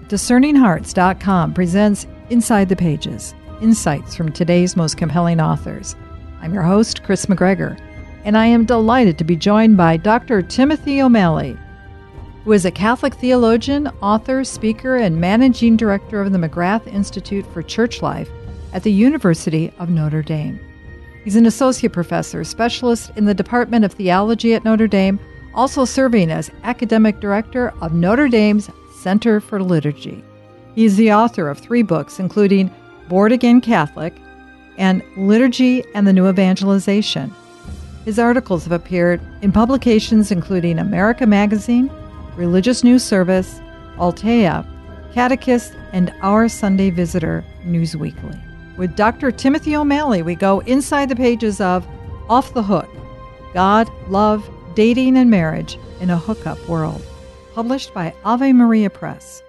DiscerningHearts.com presents Inside the Pages, insights from today's most compelling authors. I'm your host, Chris McGregor, and I am delighted to be joined by Dr. Timothy O'Malley, who is a Catholic theologian, author, speaker, and managing director of the McGrath Institute for Church Life at the University of Notre Dame. He's an associate professor, specialist in the Department of Theology at Notre Dame, also serving as academic director of Notre Dame's Center for Liturgy. He is the author of 3 books, including Born Again Catholic and Liturgy and the New Evangelization. His articles have appeared in publications including America Magazine, Religious News Service, Altea, Catechist, and Our Sunday Visitor News Weekly. With Dr. Timothy O'Malley, we go inside the pages of Off the Hook, God, Love, Dating, and Marriage in a Hookup World, published by Ave Maria Press.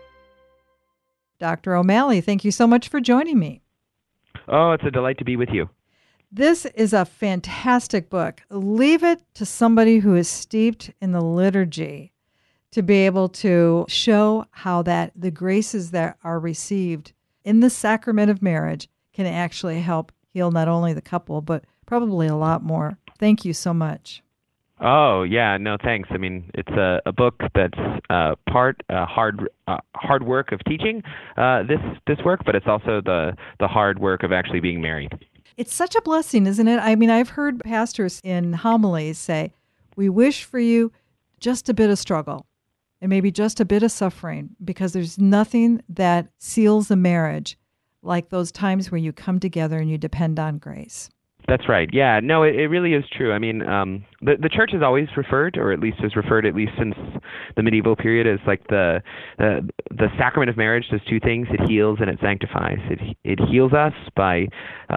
Dr. O'Malley, thank you so much for joining me. Oh, it's a delight to be with you. This is a fantastic book. Leave it to somebody who is steeped in the liturgy to be able to show how that the graces that are received in the sacrament of marriage can actually help heal not only the couple, but probably a lot more. Thank you so much. Oh, yeah, no, thanks. I mean, it's a book that's part hard work of teaching this work, but it's also the hard work of actually being married. It's such a blessing, isn't it? I mean, I've heard pastors in homilies say, we wish for you just a bit of struggle and maybe just a bit of suffering, because there's nothing that seals a marriage like those times where you come together and you depend on grace. That's right. Yeah, no, it really is true. I mean, the church has always referred, or at least has referred, at least since the medieval period, as like the sacrament of marriage does 2 things: it heals and it sanctifies. It heals us by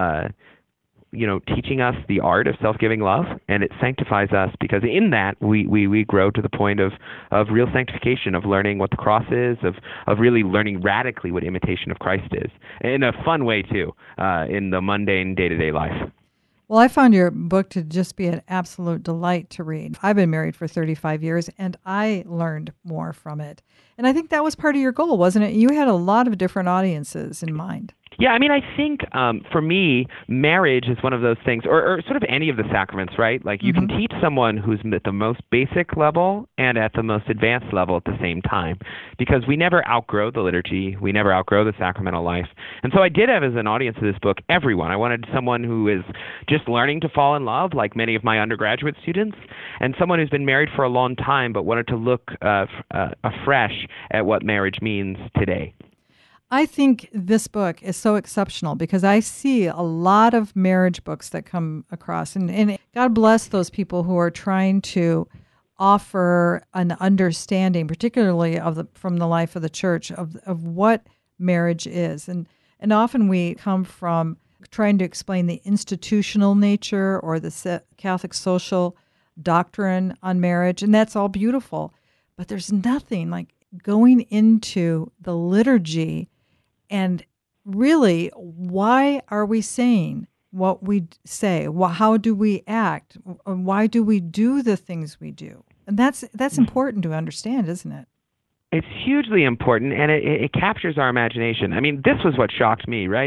teaching us the art of self-giving love, and it sanctifies us because in that we grow to the point of real sanctification, of learning what the cross is, of really learning radically what imitation of Christ is, in a fun way too, in the mundane day-to-day life. Well, I found your book to just be an absolute delight to read. I've been married for 35 years, and I learned more from it. And I think that was part of your goal, wasn't it? You had a lot of different audiences in mind. Yeah, I mean, I think for me, marriage is one of those things, or sort of any of the sacraments, right? Like you can teach someone who's at the most basic level and at the most advanced level at the same time, because we never outgrow the liturgy, we never outgrow the sacramental life. And so I did have as an audience of this book everyone. I wanted someone who is just learning to fall in love, like many of my undergraduate students, and someone who's been married for a long time but wanted to look afresh at what marriage means today. I think this book is so exceptional because I see a lot of marriage books that come across, and God bless those people who are trying to offer an understanding, particularly from the life of the church, of what marriage is. And often we come from trying to explain the institutional nature or the Catholic social doctrine on marriage, and that's all beautiful. But there's nothing like going into the liturgy and really, why are we saying what we say? How do we act? Why do we do the things we do? And that's important to understand, isn't it? It's hugely important, and it captures our imagination. I mean, this was what shocked me, right?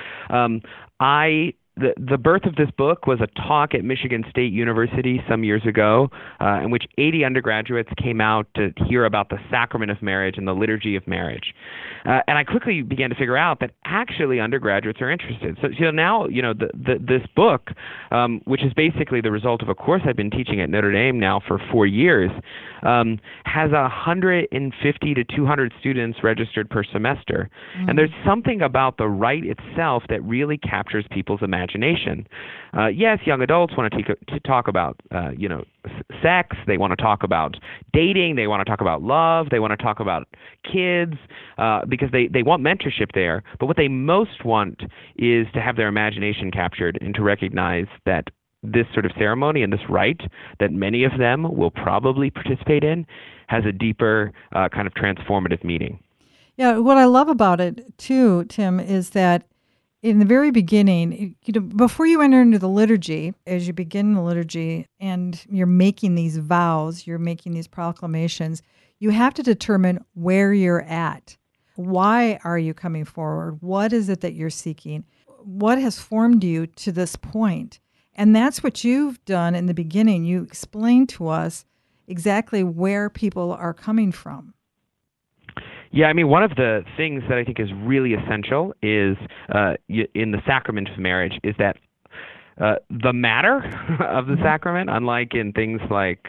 The birth of this book was a talk at Michigan State University some years ago in which 80 undergraduates came out to hear about the sacrament of marriage and the liturgy of marriage. And I quickly began to figure out that actually undergraduates are interested. So now, this book, which is basically the result of a course I've been teaching at Notre Dame now for 4 years, has 150 to 200 students registered per semester. And there's something about the rite itself that really captures people's imagination. Yes, young adults want to talk about, sex. They want to talk about dating. They want to talk about love. They want to talk about kids because they want mentorship there. But what they most want is to have their imagination captured and to recognize that this sort of ceremony and this rite that many of them will probably participate in has a deeper kind of transformative meaning. Yeah, what I love about it too, Tim, is that in the very beginning, before you enter into the liturgy, as you begin the liturgy and you're making these vows, you're making these proclamations, you have to determine where you're at. Why are you coming forward? What is it that you're seeking? What has formed you to this point? And that's what you've done in the beginning. You explained to us exactly where people are coming from. Yeah, I mean, one of the things that I think is really essential is in the sacrament of marriage is that the matter of the sacrament, unlike in things like,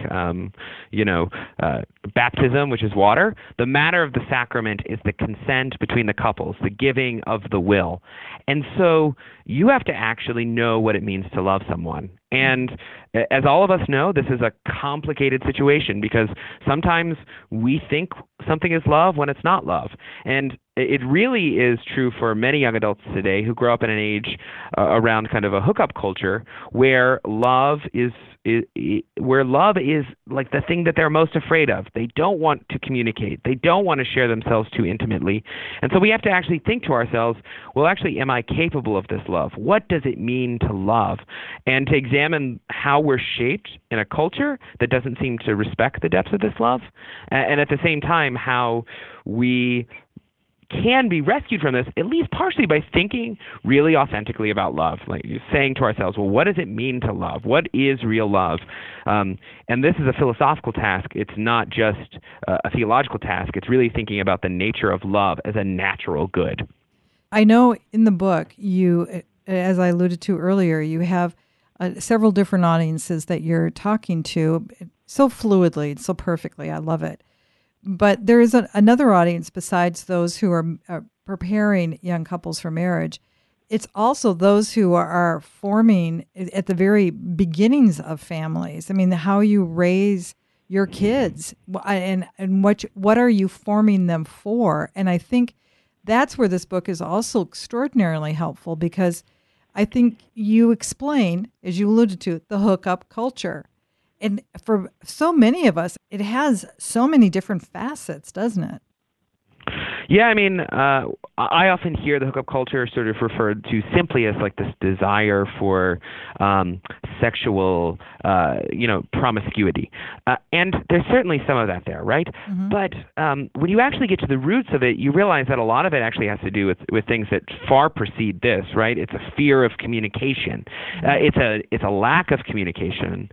baptism, which is water, the matter of the sacrament is the consent between the couples, the giving of the will. And so you have to actually know what it means to love someone. And as all of us know, this is a complicated situation because sometimes we think something is love when it's not love. And it really is true for many young adults today who grow up in an age around kind of a hookup culture where love is like the thing that they're most afraid of. They don't want to communicate. They don't want to share themselves too intimately. And so we have to actually think to ourselves, well, actually, am I capable of this love? What does it mean to love? And to examine how we're shaped in a culture that doesn't seem to respect the depths of this love. And at the same time, how we can be rescued from this, at least partially by thinking really authentically about love, like saying to ourselves, well, what does it mean to love? What is real love? And this is a philosophical task. It's not just a theological task. It's really thinking about the nature of love as a natural good. I know in the book, you, as I alluded to earlier, you have several different audiences that you're talking to so fluidly, so perfectly. I love it. But there is another audience besides those who are preparing young couples for marriage. It's also those who are forming at the very beginnings of families. I mean, how you raise your kids and what are you forming them for? And I think that's where this book is also extraordinarily helpful because I think you explain, as you alluded to, the hookup culture. And for so many of us, it has so many different facets, doesn't it? Yeah, I mean, I often hear the hookup culture sort of referred to simply as like this desire for sexual, promiscuity. And there's certainly some of that there, right? Mm-hmm. But when you actually get to the roots of it, you realize that a lot of it actually has to do with things that far precede this, right? It's a fear of communication. It's a lack of communication.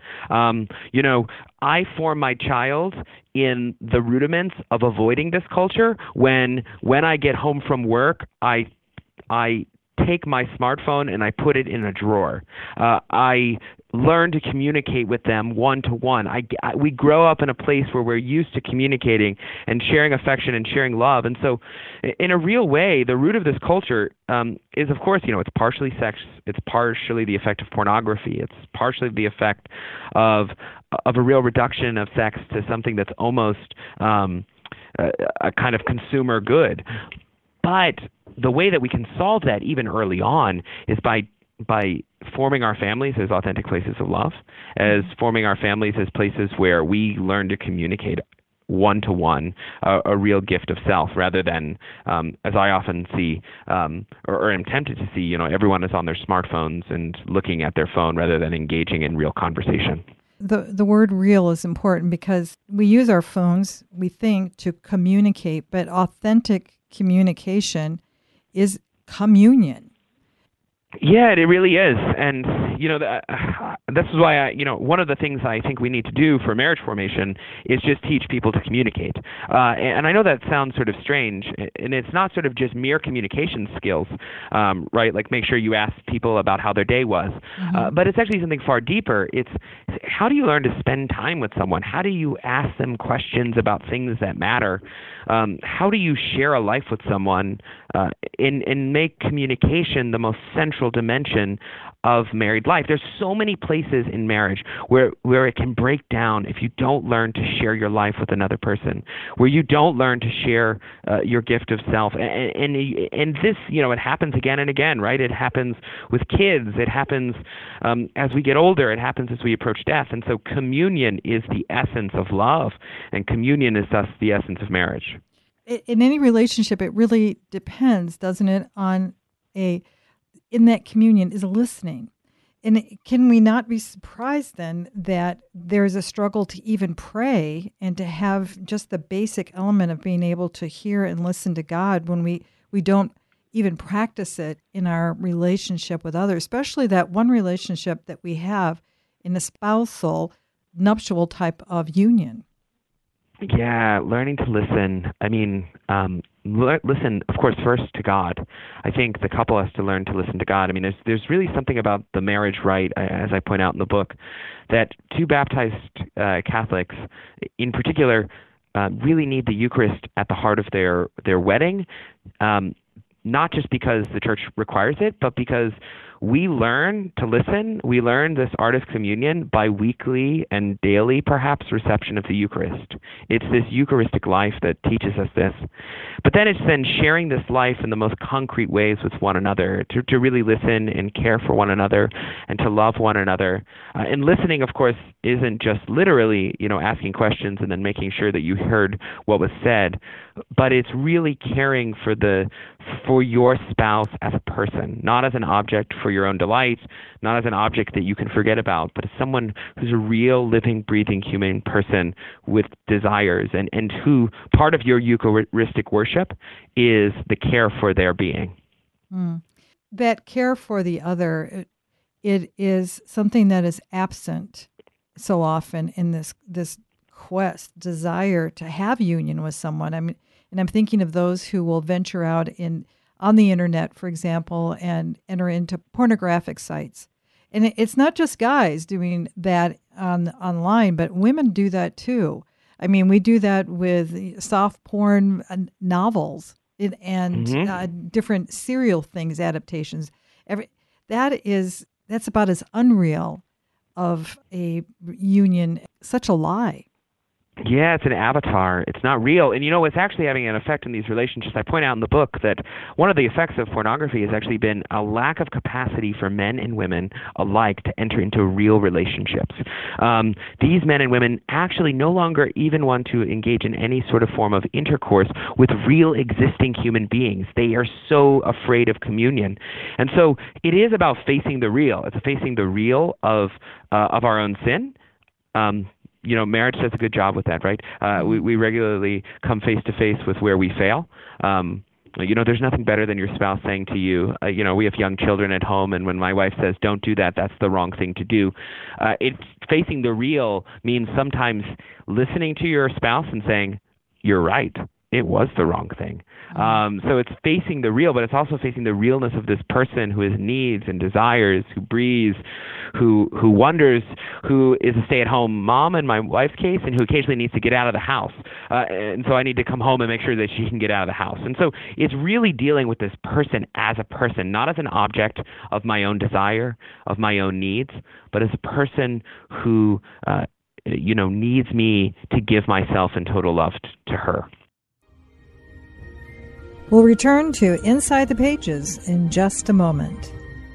I form my child in the rudiments of avoiding this culture. When I get home from work, I take my smartphone and I put it in a drawer. I learn to communicate with them one-to-one. We grow up in a place where we're used to communicating and sharing affection and sharing love. And so in a real way, the root of this culture is, of course, it's partially sex. It's partially the effect of pornography. It's partially the effect of a real reduction of sex to something that's almost a kind of consumer good. But the way that we can solve that even early on is by forming our families as authentic places of love, as forming our families as places where we learn to communicate one-to-one, a real gift of self, rather than, as I often see, or am tempted to see, everyone is on their smartphones and looking at their phone rather than engaging in real conversation. The word real is important because we use our phones, we think, to communicate, but authentic communication is communion. Yeah, it really is. And, this is why one of the things I think we need to do for marriage formation is just teach people to communicate. And I know that sounds sort of strange, and it's not sort of just mere communication skills, right? Like make sure you ask people about how their day was. Mm-hmm. But it's actually something far deeper. It's how do you learn to spend time with someone? How do you ask them questions about things that matter? How do you share a life with someone and make communication the most central dimension of married life? There's so many places in marriage where it can break down if you don't learn to share your life with another person, where you don't learn to share your gift of self. And this, it happens again and again, right? It happens with kids. It happens as we get older. It happens as we approach death. And so communion is the essence of love, and communion is thus the essence of marriage. In any relationship, it really depends, doesn't it, on in that communion is listening. And can we not be surprised then that there's a struggle to even pray and to have just the basic element of being able to hear and listen to God when we don't even practice it in our relationship with others, especially that one relationship that we have in a spousal, nuptial type of union? Yeah, learning to listen. I mean, listen, of course, first to God. I think the couple has to learn to listen to God. I mean, there's really something about the marriage rite, as I point out in the book, that two baptized Catholics, in particular, really need the Eucharist at the heart of their wedding. Not just because the church requires it, but because we learn to listen. We learn this art of communion by weekly and daily, perhaps, reception of the Eucharist. It's this Eucharistic life that teaches us this. But then it's then sharing this life in the most concrete ways with one another, to really listen and care for one another and to love one another. And listening, of course, isn't just literally, asking questions and then making sure that you heard what was said, but it's really caring for your spouse as a person, not as an object for your own delight, not as an object that you can forget about, but as someone who's a real, living, breathing human person with desires, and who part of your Eucharistic worship is the care for their being. That care for the other, it is something that is absent so often in this desire to have union with someone. I mean, and I'm thinking of those who will venture out on the internet, for example, and enter into pornographic sites. And it's not just guys doing that online, but women do that too. I mean, we do that with soft porn novels and different serial things, adaptations. That's about as unreal of a union, such a lie. Yeah, it's an avatar. It's not real. And it's actually having an effect in these relationships. I point out in the book that one of the effects of pornography has actually been a lack of capacity for men and women alike to enter into real relationships. These men and women actually no longer even want to engage in any sort of form of intercourse with real existing human beings. They are so afraid of communion. And so it is about facing the real. It's facing the real of our own sin. Marriage does a good job with that, right? We regularly come face to face with where we fail. There's nothing better than your spouse saying to you, we have young children at home, and when my wife says, don't do that, that's the wrong thing to do. It's facing the real means sometimes listening to your spouse and saying, you're right. It was the wrong thing. So it's facing the real, but it's also facing the realness of this person who has needs and desires, who breathes, who wonders, who is a stay-at-home mom in my wife's case, and who occasionally needs to get out of the house. And so I need to come home and make sure that she can get out of the house. And so it's really dealing with this person as a person, not as an object of my own desire, of my own needs, but as a person who, needs me to give myself in total love to her. We'll return to Inside the Pages in just a moment.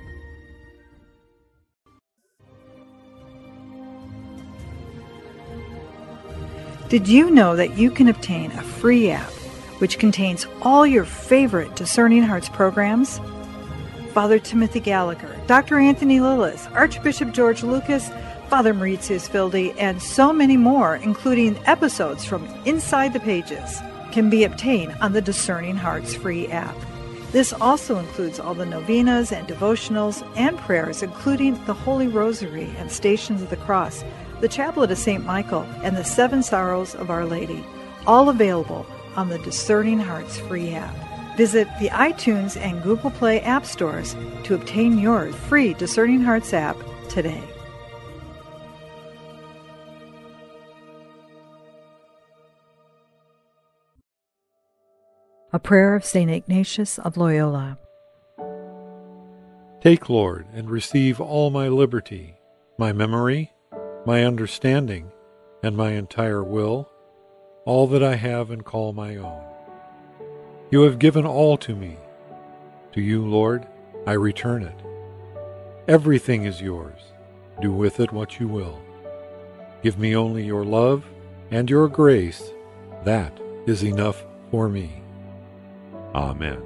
Did you know that you can obtain a free app which contains all your favorite Discerning Hearts programs? Father Timothy Gallagher, Dr. Anthony Lillis, Archbishop George Lucas, Father Mauritius Fildi, and so many more, including episodes from Inside the Pages, can be obtained on the Discerning Hearts free app. This also includes all the novenas and devotionals and prayers, including the Holy Rosary and Stations of the Cross, the Chaplet of St. Michael, and the Seven Sorrows of Our Lady, all available on the Discerning Hearts free app. Visit the iTunes and Google Play app stores to obtain your free Discerning Hearts app today. A prayer of St. Ignatius of Loyola. Take, Lord, and receive all my liberty, my memory, my understanding, and my entire will, all that I have and call my own. You have given all to me. To you, Lord, I return it. Everything is yours. Do with it what you will. Give me only your love and your grace. That is enough for me. Amen.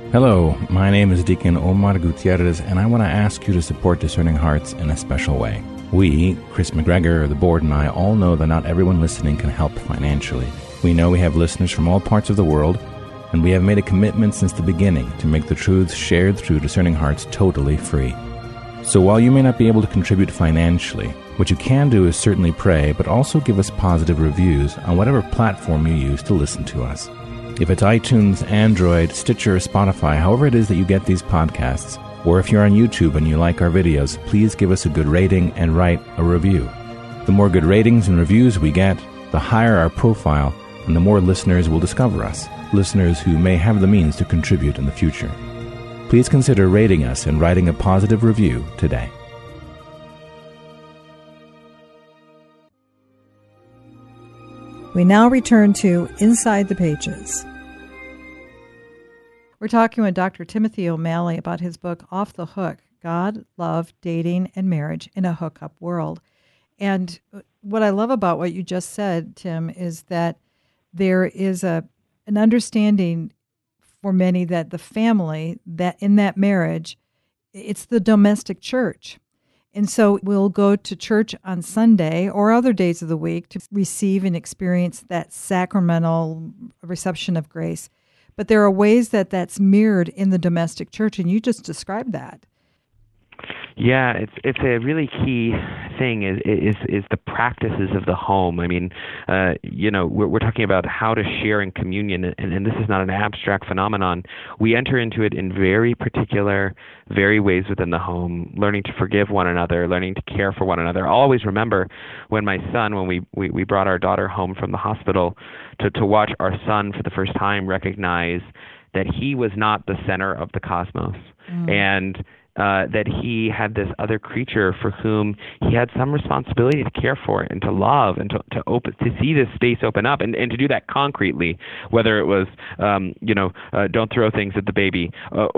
Hello, my name is Deacon Omar Gutierrez, and I want to ask you to support Discerning Hearts in a special way. We, Chris McGregor, the board, and I all know that not everyone listening can help financially. We know we have listeners from all parts of the world, and we have made a commitment since the beginning to make the truths shared through Discerning Hearts totally free. So while you may not be able to contribute financially, what you can do is certainly pray, but also give us positive reviews on whatever platform you use to listen to us. If it's iTunes, Android, Stitcher, or Spotify, however it is that you get these podcasts, or if you're on YouTube and you like our videos, please give us a good rating and write a review. The more good ratings and reviews we get, the higher our profile, and the more listeners will discover us, listeners who may have the means to contribute in the future. Please consider rating us and writing a positive review today. We now return to Inside the Pages. We're talking with Dr. Timothy O'Malley about his book, Off the Hook, God, Love, Dating, and Marriage in a Hookup World. And what I love about what you just said, Tim, is that there is an understanding for many that the family, that in that marriage, it's the domestic church. And so we'll go to church on Sunday or other days of the week to receive and experience that sacramental reception of grace. But there are ways that that's mirrored in the domestic church, and you just described that. Yeah, it's a really key thing is the practices of the home. I mean, we're talking about how to share in communion, and this is not an abstract phenomenon. We enter into it in very particular, very ways within the home, learning to forgive one another, learning to care for one another. I'll always remember when my son, when we brought our daughter home from the hospital, to watch our son for the first time recognize that he was not the center of the cosmos, and that he had this other creature for whom he had some responsibility to care for and to love and to see this space open up and to do that concretely, whether it was don't throw things at the baby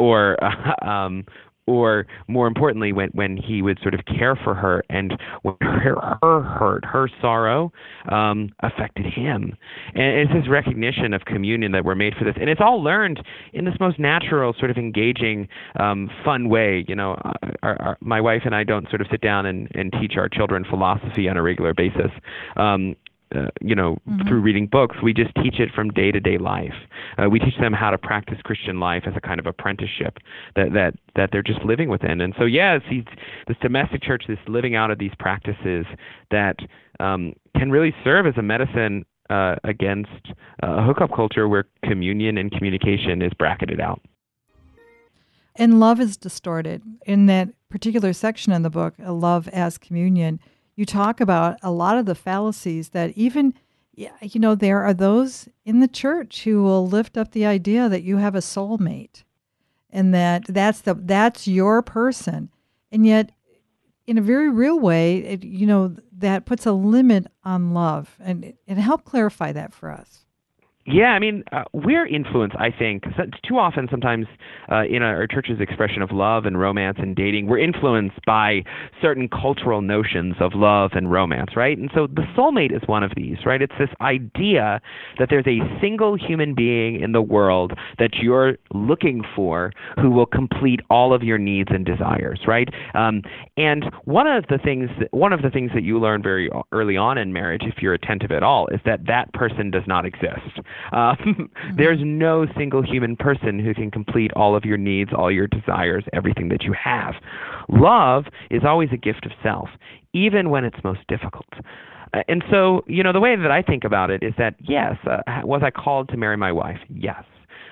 or more importantly, when he would sort of care for her and when her hurt, her sorrow affected him. And it's this recognition of communion that we're made for this. And it's all learned in this most natural, sort of engaging, fun way. My wife and I don't sort of sit down and teach our children philosophy on a regular basis. Through reading books. We just teach it from day-to-day life. We teach them how to practice Christian life as a kind of apprenticeship that they're just living within. And so, this domestic church, this living out of these practices that can really serve as a medicine against a hookup culture where communion and communication is bracketed out. And love is distorted. In that particular section in the book, Love as Communion, you talk about a lot of the fallacies that even, there are those in the church who will lift up the idea that you have a soulmate and that's your person. And yet, in a very real way, that puts a limit on love. And help clarify that for us. Yeah, I mean, we're influenced, I think, too often sometimes in our church's expression of love and romance and dating, we're influenced by certain cultural notions of love and romance, right? And so the soulmate is one of these, right? It's this idea that there's a single human being in the world that you're looking for who will complete all of your needs and desires, right? And one of the things that you learn very early on in marriage, if you're attentive at all, is that person does not exist. There's no single human person who can complete all of your needs, all your desires, everything that you have. Love is always a gift of self, even when it's most difficult. And so, the way that I think about it is that, yes, was I called to marry my wife? Yes.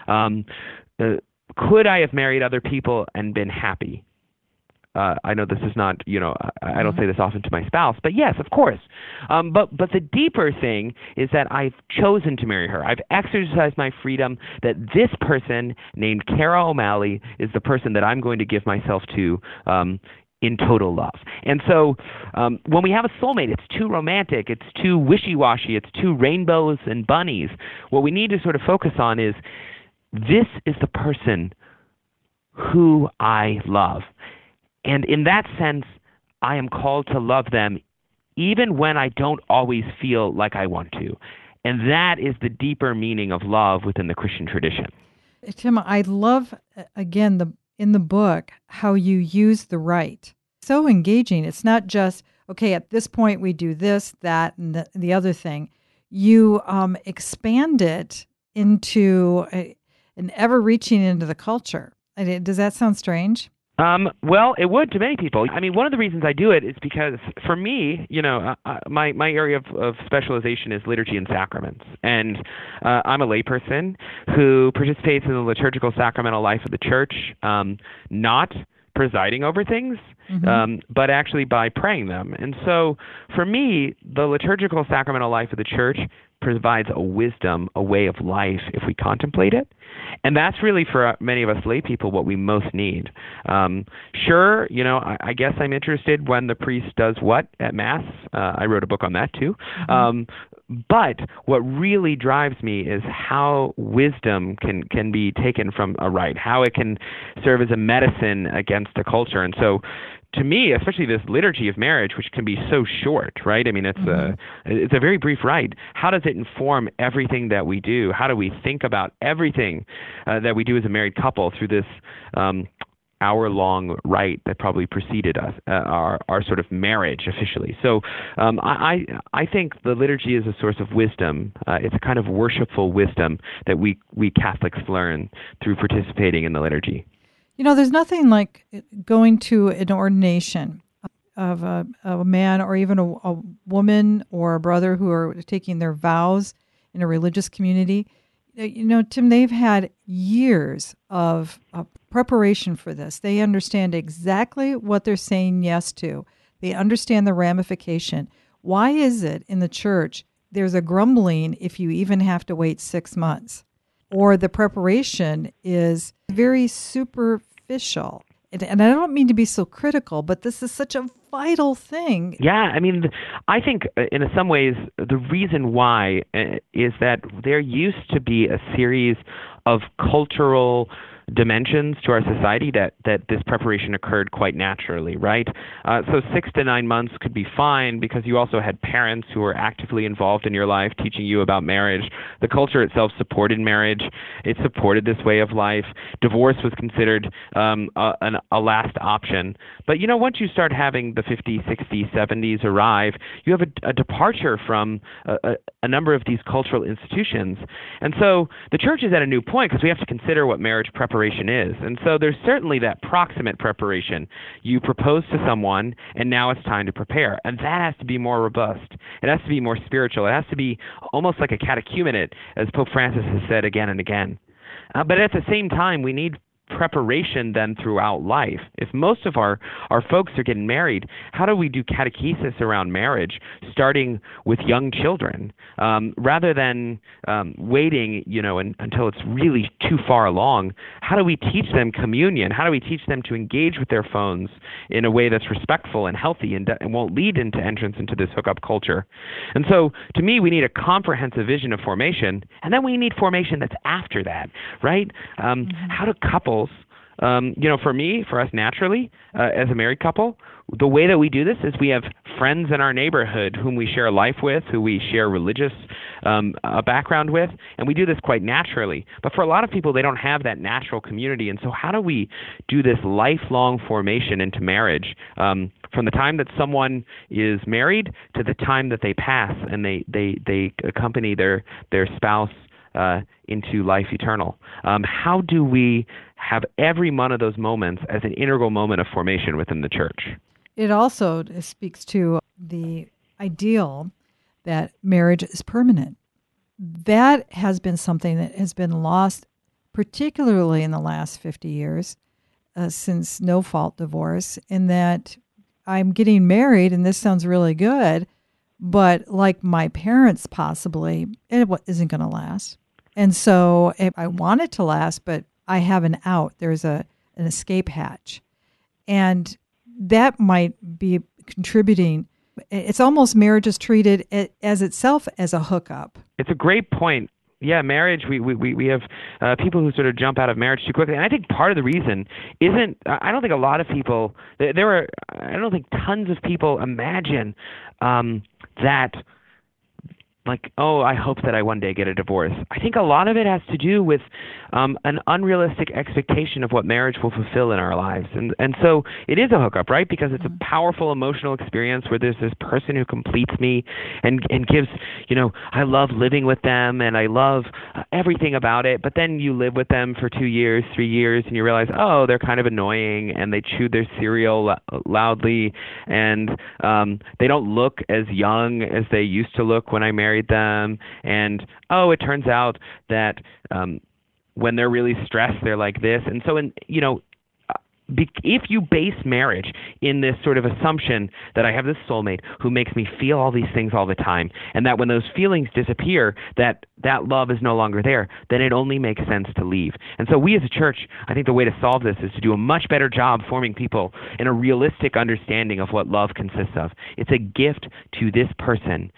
Could I have married other people and been happy? I know this is not, I don't say this often to my spouse, but yes, of course. But the deeper thing is that I've chosen to marry her. I've exercised my freedom that this person named Kara O'Malley is the person that I'm going to give myself to in total love. And so when we have a soulmate, it's too romantic, it's too wishy-washy, it's too rainbows and bunnies. What we need to sort of focus on is this is the person who I love. And in that sense, I am called to love them even when I don't always feel like I want to. And that is the deeper meaning of love within the Christian tradition. Tim, I love, again, in the book, how you use the rite. So engaging. It's not just, okay, at this point we do this, that, and the other thing. You expand it into an ever-reaching into the culture. Does that sound strange? Well, it would to many people. I mean, one of the reasons I do it is because, for me, my area of specialization is liturgy and sacraments, and I'm a layperson who participates in the liturgical sacramental life of the church, not presiding over things, but actually by praying them. And so, for me, the liturgical sacramental life of the church provides a wisdom, a way of life if we contemplate it. And that's really, for many of us lay people, what we most need. Sure, I guess I'm interested when the priest does what at Mass. I wrote a book on that too. But what really drives me is how wisdom can be taken from a rite, how it can serve as a medicine against a culture. And so, to me, especially this liturgy of marriage, which can be so short, right? I mean, it's a very brief rite. How does it inform everything that we do? How do we think about everything that we do as a married couple through this hour-long rite that probably preceded us, our sort of marriage officially? So I think the liturgy is a source of wisdom. It's a kind of worshipful wisdom that we Catholics learn through participating in the liturgy. There's nothing like going to an ordination of a man or even a woman or a brother who are taking their vows in a religious community. Tim, they've had years of preparation for this. They understand exactly what they're saying yes to. They understand the ramification. Why is it in the church there's a grumbling if you even have to wait 6 months? Or the preparation is very superficial. And I don't mean to be so critical, but this is such a vital thing. Yeah, I mean, I think in some ways the reason why is that there used to be a series of cultural dimensions to our society that this preparation occurred quite naturally, right? So 6 to 9 months could be fine because you also had parents who were actively involved in your life teaching you about marriage. The culture itself supported marriage. It supported this way of life. Divorce was considered a last option. But, once you start having the 50s, 60s, 70s arrive, you have a departure from a number of these cultural institutions. And so the church is at a new point because we have to consider what marriage preparation is. And so there's certainly that proximate preparation. You propose to someone, and now it's time to prepare. And that has to be more robust. It has to be more spiritual. It has to be almost like a catechumenate, as Pope Francis has said again and again. But at the same time, we need preparation then throughout life. If most of our folks are getting married, how do we do catechesis around marriage, starting with young children, rather than waiting, until it's really too far along? How do we teach them communion? How do we teach them to engage with their phones in a way that's respectful and healthy and won't lead into entrance into this hookup culture? And so, to me, we need a comprehensive vision of formation, and then we need formation that's after that, right? How do couples, for us naturally, as a married couple, the way that we do this is we have friends in our neighborhood whom we share life with, who we share religious background with, and we do this quite naturally. But for a lot of people, they don't have that natural community. And so how do we do this lifelong formation into marriage from the time that someone is married to the time that they pass and they accompany their spouse into life eternal? How do we have every one of those moments as an integral moment of formation within the church? It also speaks to the ideal that marriage is permanent. That has been something that has been lost, particularly in the last 50 years, since no-fault divorce, in that I'm getting married, and this sounds really good, but like my parents possibly, it isn't going to last. And so I want it to last, but I have an out. There's an escape hatch. And that might be contributing. It's almost marriage is treated as itself as a hookup. It's a great point. Yeah, marriage, we have people who sort of jump out of marriage too quickly. And I think part of the reason isn't, I don't think a lot of people, I don't think tons of people imagine that like, oh, I hope that I one day get a divorce. I think a lot of it has to do with an unrealistic expectation of what marriage will fulfill in our lives. And so it is a hookup, right? Because it's a powerful emotional experience where there's this person who completes me and gives, I love living with them and I love everything about it. But then you live with them for 2 years, 3 years, and you realize, oh, they're kind of annoying and they chew their cereal loudly and they don't look as young as they used to look when I married them. And, oh, it turns out that when they're really stressed, they're like this. And so, if you base marriage in this sort of assumption that I have this soulmate who makes me feel all these things all the time, and that when those feelings disappear, that love is no longer there, then it only makes sense to leave. And so we as a church, I think the way to solve this is to do a much better job forming people in a realistic understanding of what love consists of. It's a gift to this person,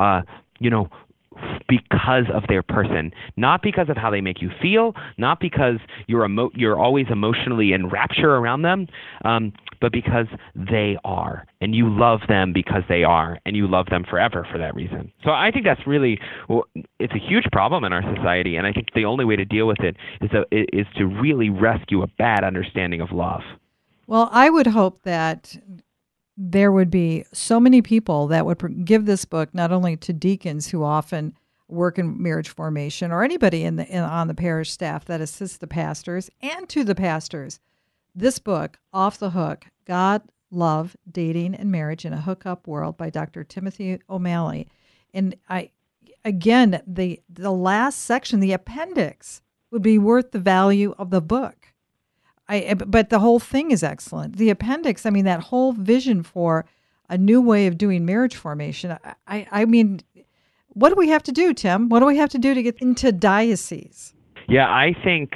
because of their person, not because of how they make you feel, not because you're always emotionally in rapture around them, but because they are, and you love them because they are, and you love them forever for that reason. So I think that's really, it's a huge problem in our society, and I think the only way to deal with it is to really rescue a bad understanding of love. Well, I would hope that there would be so many people that would give this book not only to deacons who often work in marriage formation or anybody on the parish staff that assists the pastors, and to the pastors. This book, Off the Hook, God, Love, Dating, and Marriage in a Hookup World by Dr. Timothy O'Malley. And the last section, the appendix, would be worth the value of the book. But the whole thing is excellent. The appendix, that whole vision for a new way of doing marriage formation. What do we have to do, Tim? What do we have to do to get into diocese? Yeah, I think,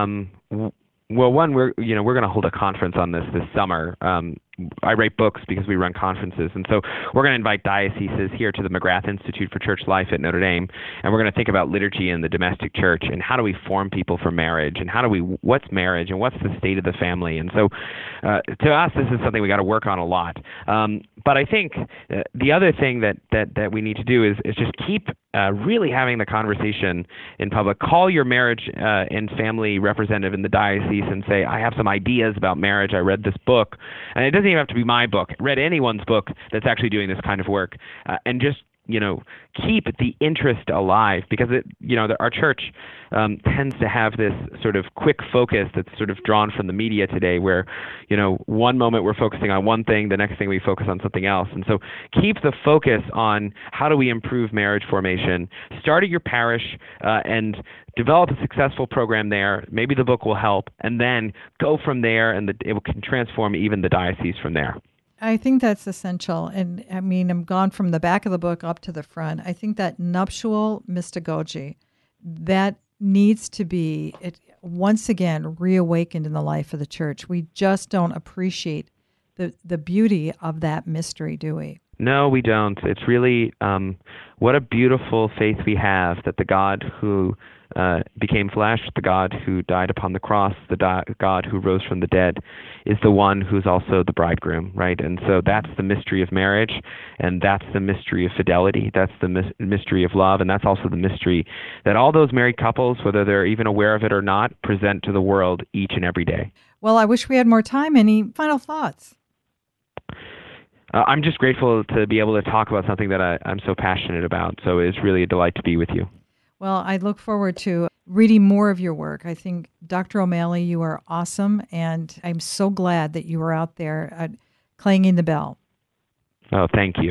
one, we're going to hold a conference on this summer. I write books because we run conferences, and so we're going to invite dioceses here to the McGrath Institute for Church Life at Notre Dame, and we're going to think about liturgy in the domestic church and how do we form people for marriage, and what's marriage and what's the state of the family. And so to us, this is something we got to work on a lot. But I think the other thing that we need to do is just keep really having the conversation in public. Call your marriage and family representative in the diocese and say, I have some ideas about marriage. I read this book, and it doesn't even have to be my book. Read anyone's book that's actually doing this kind of work, and just keep the interest alive, because our church tends to have this sort of quick focus that's sort of drawn from the media today, where one moment we're focusing on one thing, the next thing we focus on something else. And so keep the focus on how do we improve marriage formation. Start at your parish and develop a successful program there. Maybe the book will help, and then go from there, and it can transform even the diocese from there. I think that's essential. And I'm gone from the back of the book up to the front. I think that nuptial mystagogy, that needs to be once again reawakened in the life of the church. We just don't appreciate the beauty of that mystery, do we? No, we don't. It's really what a beautiful faith we have that the God who became flesh, the God who died upon the cross, the God who rose from the dead, is the one who's also the bridegroom, right? And so that's the mystery of marriage, and that's the mystery of fidelity, that's the mystery of love, and that's also the mystery that all those married couples, whether they're even aware of it or not, present to the world each and every day. Well, I wish we had more time. Any final thoughts? I'm just grateful to be able to talk about something that I'm so passionate about, so it's really a delight to be with you. Well, I look forward to reading more of your work. I think, Dr. O'Malley, you are awesome, and I'm so glad that you were out there clanging the bell. Oh, thank you.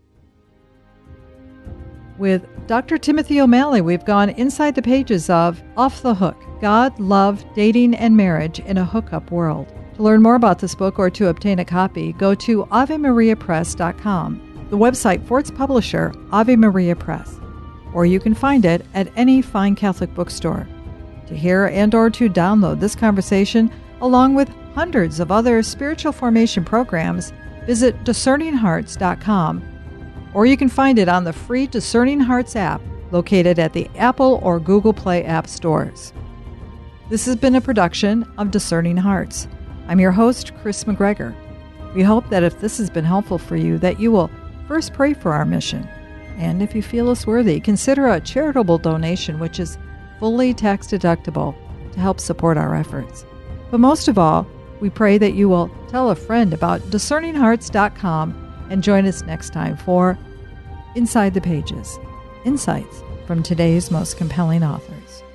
With Dr. Timothy O'Malley, we've gone inside the pages of Off the Hook, God, Love, Dating, and Marriage in a Hookup World. To learn more about this book or to obtain a copy, go to AveMariaPress.com, the website for its publisher, Ave Maria Press, or you can find it at any fine Catholic bookstore. To hear and or to download this conversation, along with hundreds of other spiritual formation programs, visit DiscerningHearts.com, or you can find it on the free Discerning Hearts app located at the Apple or Google Play app stores. This has been a production of Discerning Hearts. I'm your host, Chris McGregor. We hope that if this has been helpful for you, that you will first pray for our mission, And if you feel us worthy, consider a charitable donation, which is fully tax deductible, to help support our efforts. But most of all, we pray that you will tell a friend about discerninghearts.com and join us next time for Inside the Pages, insights from today's most compelling authors.